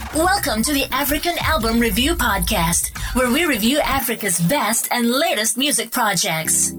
Welcome to the African Album Review Podcast, where we review Africa's best and latest music projects.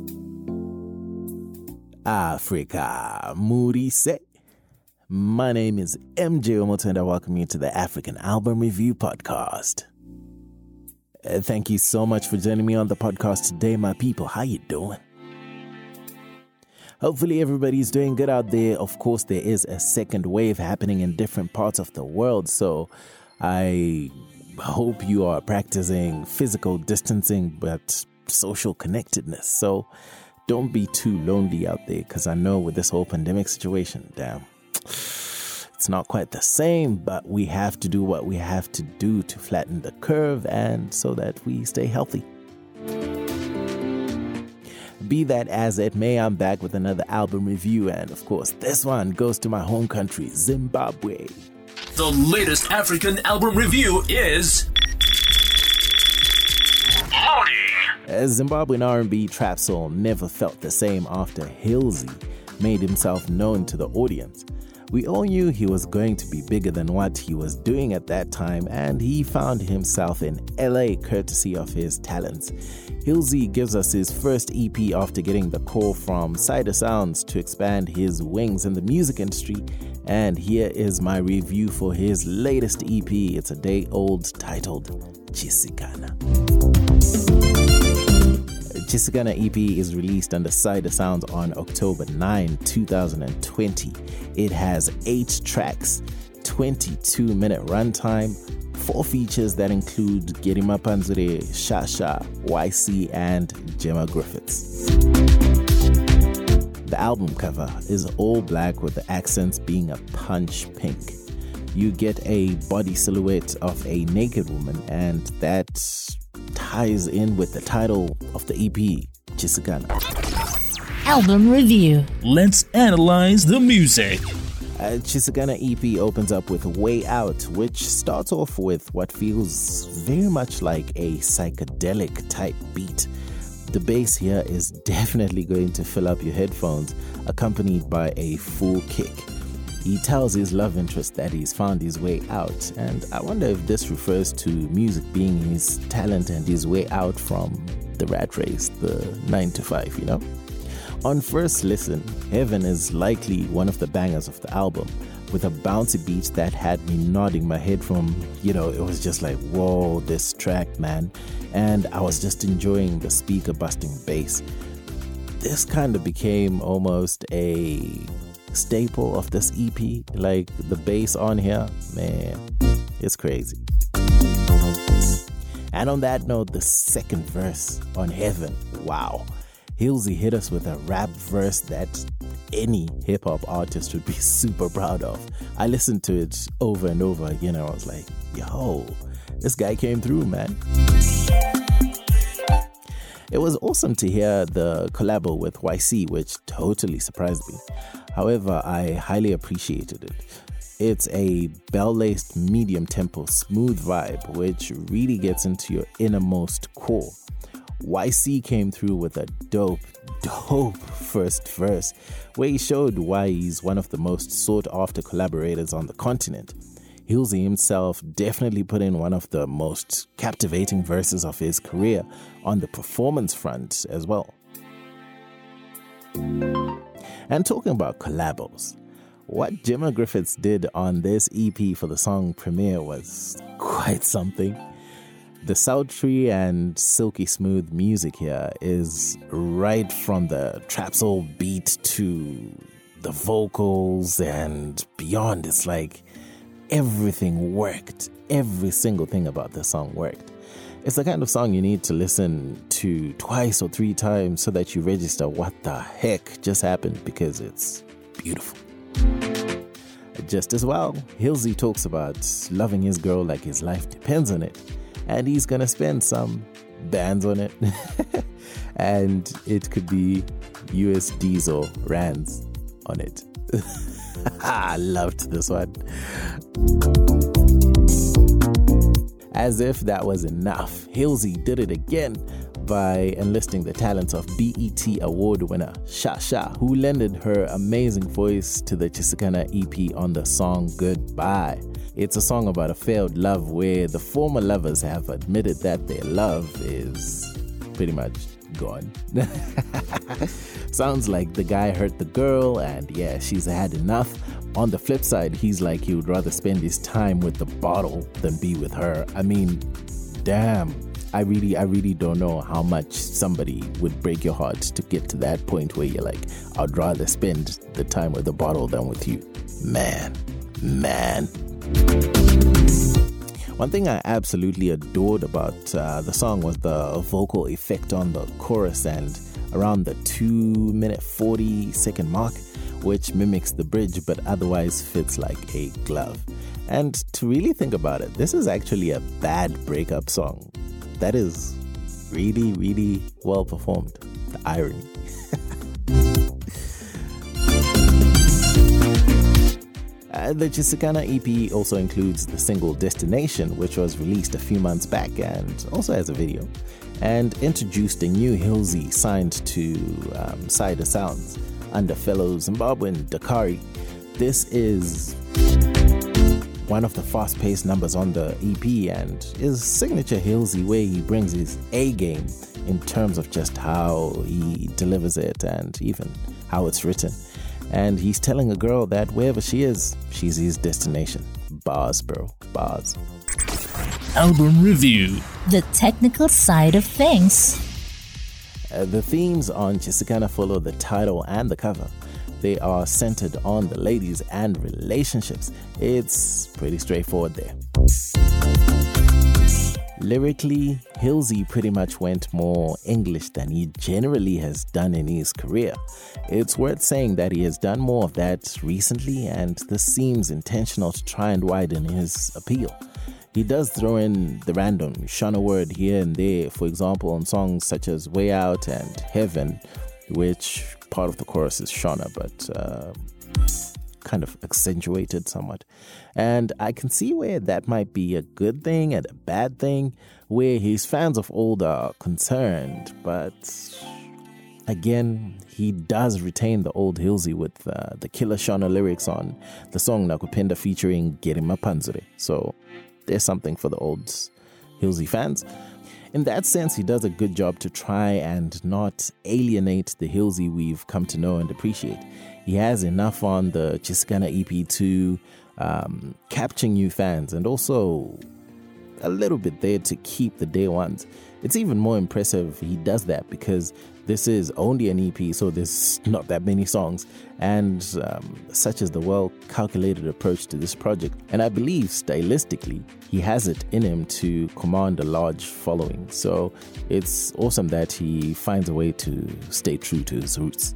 Africa, Murise. My name is MJ Omoto and I welcome you to the African Album Review Podcast. Thank you so much for joining me on the podcast today, my people. How you doing? Hopefully everybody's doing good out there. Of course, there is a second wave happening in different parts of the world, so I hope you are practicing physical distancing but social connectedness. So don't be too lonely out there, because I know with this whole pandemic situation, damn, it's not quite the same, but we have to do what we have to do to flatten the curve and so that we stay healthy. Be that as it may, I'm back with another album review, and of course, this one goes to my home country, Zimbabwe. The latest African album review is Loading. Zimbabwean R&B trap soul never felt the same after Hilsey made himself known to the audience. We all knew he was going to be bigger than what he was doing at that time, and he found himself in LA courtesy of his talents. Hilsey gives us his first EP after getting the call from Cider Sounds to expand his wings in the music industry, and here is my review for his latest EP. It's a day old, titled Chisikana. Chisikana EP is released under Cider Sounds on October 9, 2020. It has 8 tracks, 22-minute runtime, 4 features that include Gerima Panzure, Shasha, YC, and Gemma Griffiths. The album cover is all black with the accents being a punch pink. You get a body silhouette of a naked woman, and that ties in with the title of the EP, Chisikana. Album review. Let's analyze the music. Chisikana EP opens up with Way Out, which starts off with what feels very much like a psychedelic type beat. The bass here is definitely going to fill up your headphones, accompanied by a full kick. He tells his love interest that he's found his way out, and I wonder if this refers to music being his talent and his way out from the rat race, the 9 to 5, you know? On first listen, Heaven is likely one of the bangers of the album, with a bouncy beat that had me nodding my head from, it was just like, whoa, this track, man. And I was just enjoying the speaker busting bass. This kind of became almost a staple of this EP, like the bass on here, man, it's crazy. And on that note, the second verse on Heaven, wow. Hilsey hit us with a rap verse that any hip-hop artist would be super proud of. I listened to it over and over again, and I was like, yo, this guy came through, man. It was awesome to hear the collabo with YC, which totally surprised me. However, I highly appreciated it. It's a bell-laced, medium-tempo, smooth vibe, which really gets into your innermost core. YC came through with a dope first verse, where he showed why he's one of the most sought-after collaborators on the continent. Hilsey himself definitely put in one of the most captivating verses of his career on the performance front as well. And talking about collabos, what Gemma Griffiths did on this EP for the song Premiere was quite something. The sultry and silky smooth music here is right from the trap soul beat to the vocals and beyond. It's like everything worked. Every single thing about the song worked. It's the kind of song you need to listen to 2 or 3 times so that you register what the heck just happened, because it's beautiful. Just as well, Hilsey talks about loving his girl like his life depends on it, and he's gonna spend some bands on it. And it could be USDs or rands on it. I loved this one. As if that was enough, Hilsey did it again, by enlisting the talents of BET Award winner Sha Sha, who lended her amazing voice to the Chisikana EP on the song Goodbye. It's a song about a failed love where the former lovers have admitted that their love is pretty much gone. Sounds like the guy hurt the girl and yeah, she's had enough. On the flip side, he's like he would rather spend his time with the bottle than be with her. I mean, damn. I really don't know how much somebody would break your heart to get to that point where you're like, I'd rather spend the time with the bottle than with you. Man. One thing I absolutely adored about the song was the vocal effect on the chorus and around the 2-minute 40-second mark, which mimics the bridge but otherwise fits like a glove. And to really think about it, this is actually a bad breakup song. That is really, really well performed. The irony. The Chisikana EP also includes the single Destination, which was released a few months back and also has a video, and introduced a new Hilsey signed to Cider Sounds under fellow Zimbabwean Dakari. This is one of the fast-paced numbers on the EP and is signature Hilsey, where he brings his A game in terms of just how he delivers it and even how it's written. And he's telling a girl that wherever she is, she's his destination. Bars, bro. Bars. Album review. The technical side of things. The themes on Chisikana follow the title and the cover. They are centered on the ladies and relationships. It's pretty straightforward there. Lyrically, Hilsey pretty much went more English than he generally has done in his career. It's worth saying that he has done more of that recently, and this seems intentional to try and widen his appeal. He does throw in the random Shona word here and there, for example, on songs such as Way Out and Heaven, which part of the chorus is Shona, but kind of accentuated somewhat. And I can see where that might be a good thing and a bad thing, where his fans of old are concerned, but again, he does retain the old Hilsey with the killer Shona lyrics on the song Nakupenda featuring Gerima Panzure. So there's something for the old Hilsey fans. In that sense, he does a good job to try and not alienate the Hilsey we've come to know and appreciate. He has enough on the Chisikana EP to capture new fans and also a little bit there to keep the day ones. It's even more impressive he does that because this is only an EP, so there's not that many songs, and such is the well-calculated approach to this project. And I believe stylistically, he has it in him to command a large following. So it's awesome that he finds a way to stay true to his roots.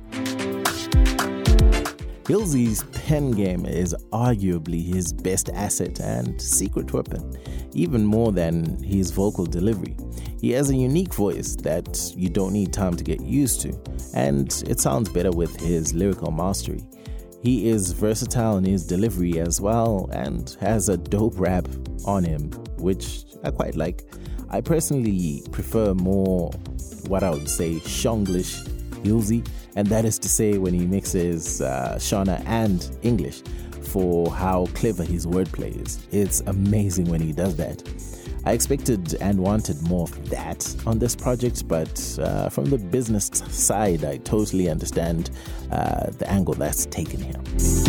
Hilsey's pen game is arguably his best asset and secret weapon, even more than his vocal delivery. He has a unique voice that you don't need time to get used to, and it sounds better with his lyrical mastery. He is versatile in his delivery as well and has a dope rap on him, which I quite like. I personally prefer more what I would say Shonglish Hilsey, and that is to say when he mixes Shona and English for how clever his wordplay is. It's amazing when he does that. I expected and wanted more of that on this project, but from the business side, I totally understand the angle that's taken here.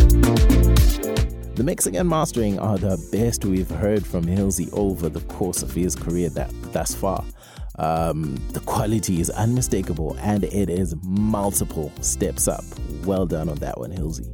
The mixing and mastering are the best we've heard from Hilsey over the course of his career thus far. The quality is unmistakable and it is multiple steps up. Well done on that one, Hilsey.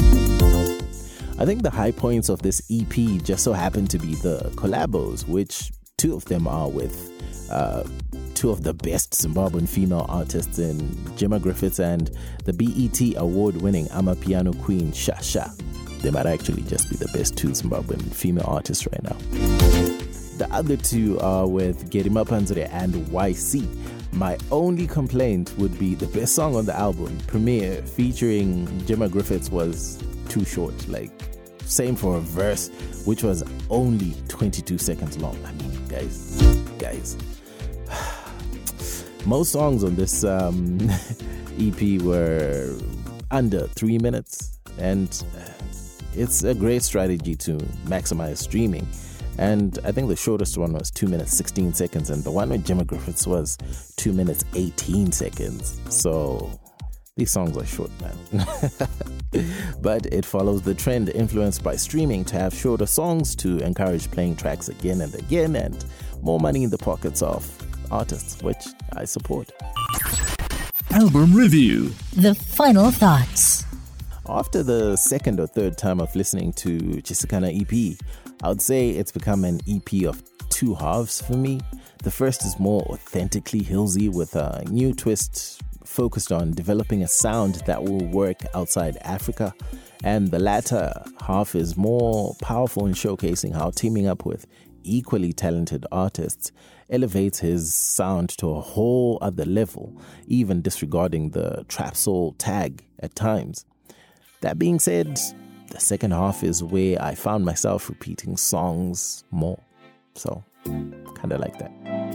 I think the high points of this EP just so happen to be the collabos, which two of them are with two of the best Zimbabwean female artists in Gemma Griffiths and the BET award-winning Amapiano queen Sha Sha. They might actually just be the best two Zimbabwean female artists right now. The other two are with Gerima Panzure and YC. My only complaint would be the best song on the album, Premiere, featuring Gemma Griffiths, was too short. Like, same for a verse, which was only 22 seconds long. I mean, guys. Most songs on this EP were under 3 minutes, and it's a great strategy to maximize streaming. And I think the shortest one was 2 minutes 16 seconds, and the one with Jimmy Griffiths was 2 minutes 18 seconds. So these songs are short, man. But it follows the trend influenced by streaming to have shorter songs to encourage playing tracks again and again, and more money in the pockets of artists, which I support. Album Review. The final thoughts. After the second or third time of listening to Chisikana EP, I would say it's become an EP of two halves for me. The first is more authentically Hillsy with a new twist focused on developing a sound that will work outside Africa. And the latter half is more powerful in showcasing how teaming up with equally talented artists elevates his sound to a whole other level, even disregarding the trap soul tag at times. That being said, the second half is where I found myself repeating songs more. So, kind of like that.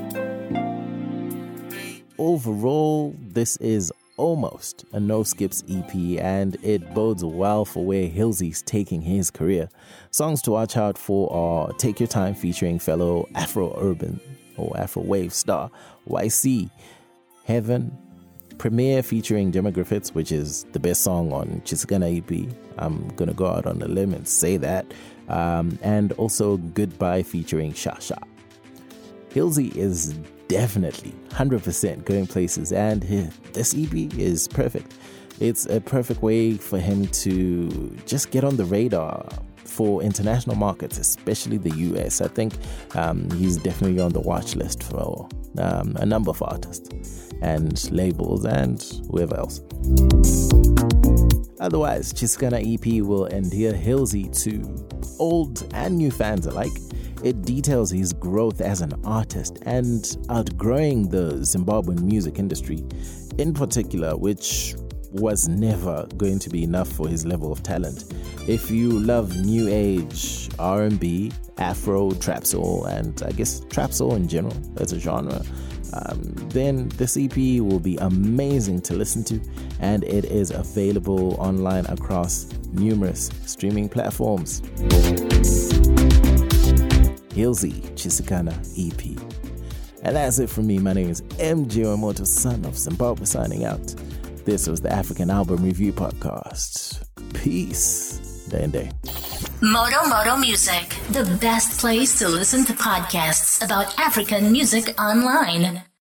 Overall, this is almost a no-skips EP, and it bodes well for where Hillsy's taking his career. Songs to watch out for are Take Your Time featuring fellow Afro-urban or Afro-wave star YC, Heaven, Premiere featuring Jimmy Griffiths, which is the best song on Chisikana EP. I'm going to go out on a limb and say that. And also Goodbye featuring Shasha. Hillsy is definitely 100% going places, and this EP is perfect. It's a perfect way for him to just get on the radar for international markets, especially the US. I think he's definitely on the watch list for a number of artists and labels and whoever else. Otherwise, Chisikana EP will endear Hillsy to old and new fans alike. It details his growth as an artist and outgrowing the Zimbabwean music industry in particular, which was never going to be enough for his level of talent. If you love new age R&B, Afro, trap soul, and I guess trap soul in general as a genre, then this EP will be amazing to listen to, and it is available online across numerous streaming platforms. Hillsy Chisikana EP. And that's it from me. My name is MJ Omoto, son of Zimbabwe, signing out. This was the African Album Review Podcast. Peace. Day. Moto Music, the best place to listen to podcasts about African music online.